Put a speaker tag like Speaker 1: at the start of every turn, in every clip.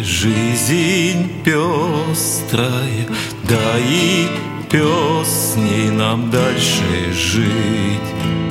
Speaker 1: жизнь пестрая, да и песней нам дальше жить.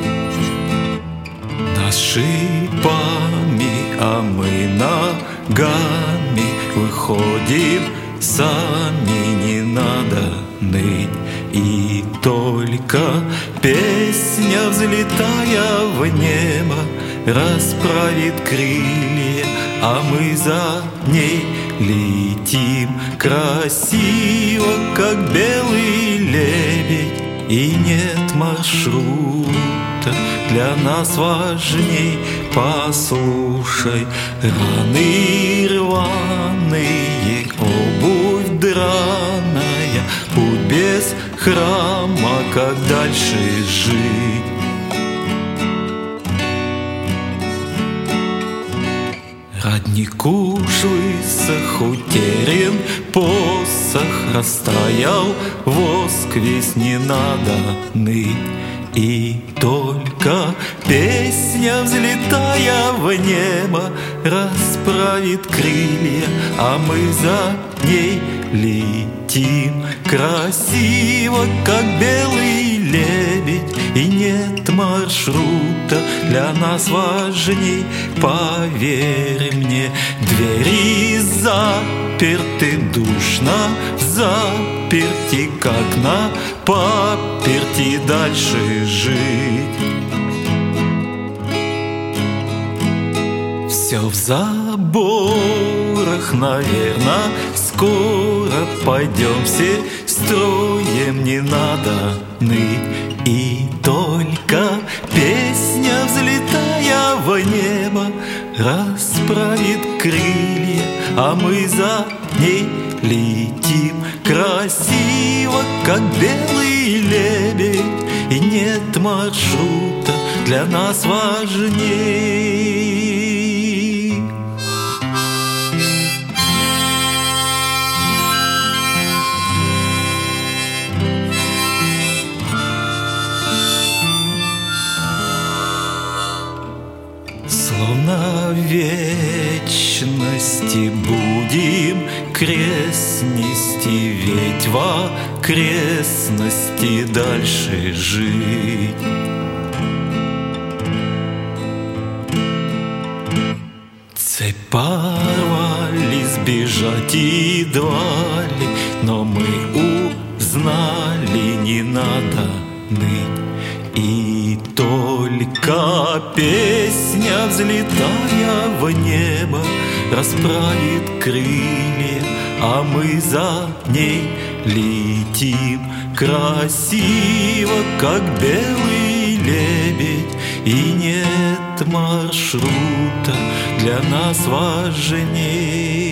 Speaker 1: Нас шипами, а мы ногами выходим сами, не надо ныть. И только песня, взлетая в небо, расправит крылья, а мы за ней летим красиво, как белый лебедь. И нет маршрута для нас важней. Послушай, раны рваные, обувь драная, путь без храма, как дальше жить. Родник уж высох, утерян посох, растаял воск весь, не надо ныть. И только песня, взлетая в небо, расправит крылья, а мы за ней летим красиво, как белый лебедь. И нет маршрута для нас важней, поверь мне. Двери заперты, душно заперти, как на паперти дальше жить. Все в заборах, наверно, скоро пойдем все строем, не надо ныть. И только песня, взлетая в небо, расправит крылья, а мы за ней летим красиво, как белый лебедь. И нет маршрута для нас важней. Словно в вечности будем крест нести, ведь в окрестности дальше жить. Цепь порвали, сбежать едва ли, но мы узнали, не надо ныть. И только песня, взлетая в небо, расправит крылья, а мы за ней летим красиво, как белый лебедь. И нет маршрута для нас важней.